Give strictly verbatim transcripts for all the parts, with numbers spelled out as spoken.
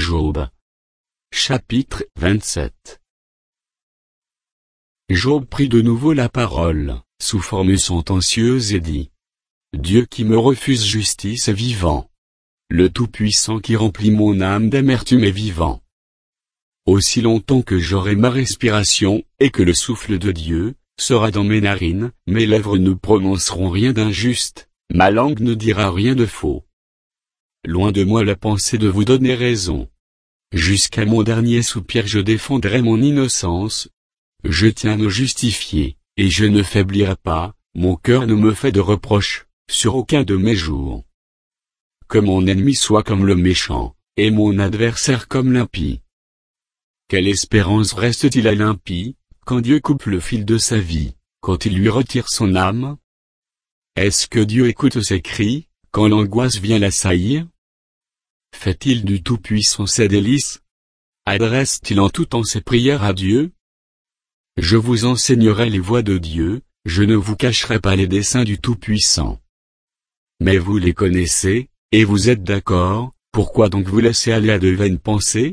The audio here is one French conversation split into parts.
Job. Chapitre vingt-sept. Job prit de nouveau la parole, sous forme sentencieuse et dit: Dieu qui me refuse justice est vivant. Le Tout-Puissant qui remplit mon âme d'amertume est vivant. Aussi longtemps que j'aurai ma respiration, et que le souffle de Dieu sera dans mes narines, mes lèvres ne prononceront rien d'injuste, ma langue ne dira rien de faux. Loin de moi la pensée de vous donner raison. Jusqu'à mon dernier soupir je défendrai mon innocence. Je tiens à me justifier, et je ne faiblirai pas, mon cœur ne me fait de reproches, sur aucun de mes jours. Que mon ennemi soit comme le méchant, et mon adversaire comme l'impie. Quelle espérance reste-t-il à l'impie, quand Dieu coupe le fil de sa vie, quand il lui retire son âme? Est-ce que Dieu écoute ses cris, quand l'angoisse vient l'assaillir? Fait-il du Tout-Puissant ses délices? Adresse-t-il en tout temps ses prières à Dieu? Je vous enseignerai les voies de Dieu, je ne vous cacherai pas les desseins du Tout-Puissant. Mais vous les connaissez, et vous êtes d'accord, pourquoi donc vous laissez aller à de vaines pensées?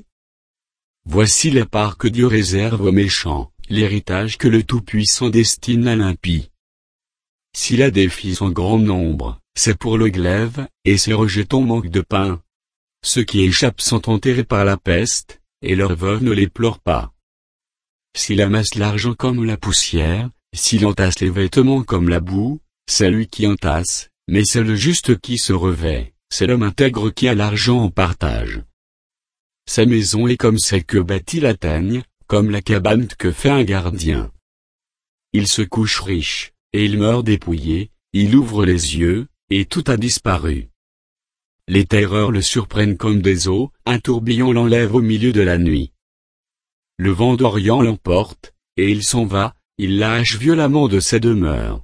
Voici la part que Dieu réserve aux méchants, l'héritage que le Tout-Puissant destine à l'impie. S'il a des fils en grand nombre, c'est pour le glaive, et ses rejetons manquent de pain. Ceux qui échappent sont enterrés par la peste, et leurs veuves ne les pleurent pas. S'il amasse l'argent comme la poussière, s'il entasse les vêtements comme la boue, c'est lui qui entasse, mais c'est le juste qui se revêt, c'est l'homme intègre qui a l'argent en partage. Sa maison est comme celle que bâtit la teigne, comme la cabane que fait un gardien. Il se couche riche, et il meurt dépouillé, il ouvre les yeux, et tout a disparu. Les terreurs le surprennent comme des eaux, un tourbillon l'enlève au milieu de la nuit. Le vent d'Orient l'emporte, et il s'en va, il lâche violemment de ses demeures.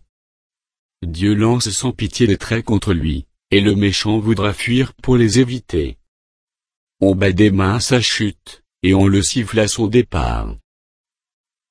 Dieu lance sans pitié des traits contre lui, et le méchant voudra fuir pour les éviter. On bat des mains à sa chute, et on le siffle à son départ.